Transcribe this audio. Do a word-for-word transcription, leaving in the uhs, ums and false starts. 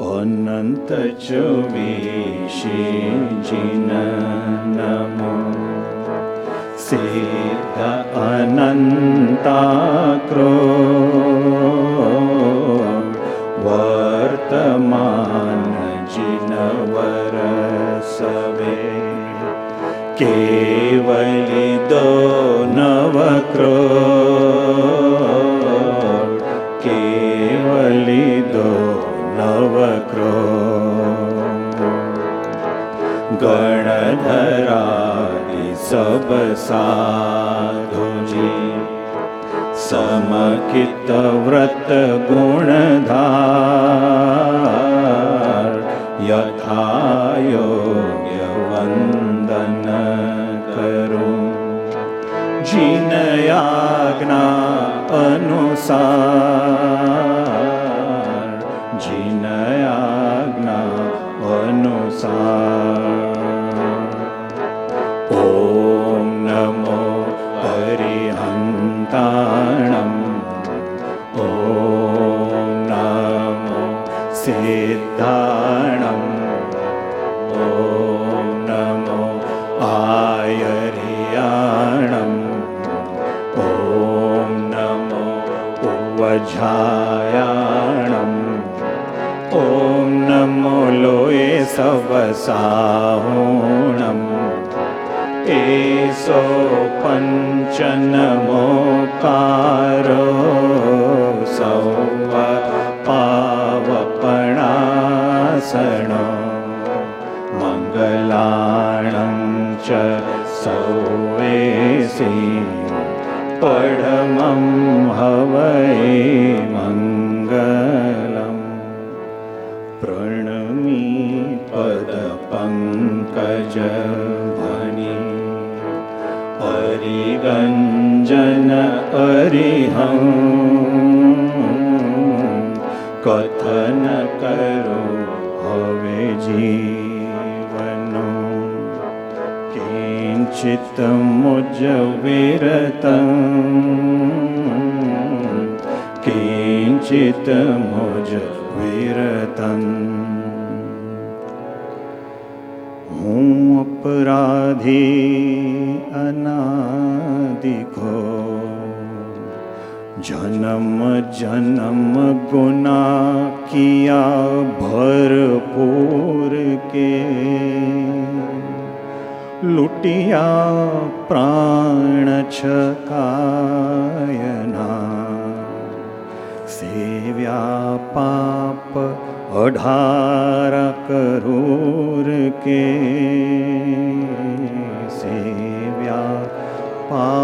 अनंत चौवीशीजिन नमो सिद्ध अनंताक्रो वर्तमान जिनवर सवे केवली दो नवक्रो केवली दो नवक्रो गणधरादि सब साधुजी समकित व्रत गुणधार यथा योग्य वंदन करूं जिन आज्ञा अनुसार जिन आज्ञा अनुसार। ओम नमो अरिहंताणं ओम नमो सिद्धाणं ओम नमो आयर्याणं ओम नमो उवझायाणं ओम नमो लोये सवसाहोणम् एसो पंचनमोकारो सौव पावपणासनो मंगलाणं च सौवेसि पढमं हवै मंगलम्। प्रणमी पदपङ्कज हरिगंजन हरिहं कथन करो हवे जीवनो किंचित मुझ विरतं किंचित मुझ विरतं। हूँ अपराधी अनादिको जन्म जन्म गुना किया भरपूर के लुटिया प्राण छकायना सेव्या पाप अठार करोड़ के सेव्या पाप